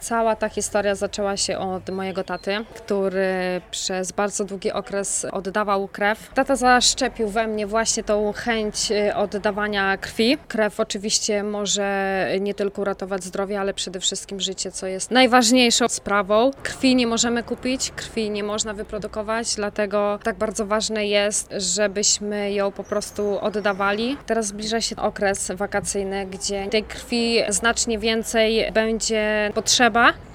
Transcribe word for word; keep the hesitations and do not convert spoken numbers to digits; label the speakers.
Speaker 1: Cała ta historia zaczęła się od mojego taty, który przez bardzo długi okres oddawał krew. Tata zaszczepił we mnie właśnie tą chęć oddawania krwi. Krew oczywiście może nie tylko uratować zdrowie, ale przede wszystkim życie, co jest najważniejszą sprawą. Krwi nie możemy kupić, krwi nie można wyprodukować, dlatego tak bardzo ważne jest, żebyśmy ją po prostu oddawali. Teraz zbliża się okres wakacyjny, gdzie tej krwi znacznie więcej będzie potrzeba.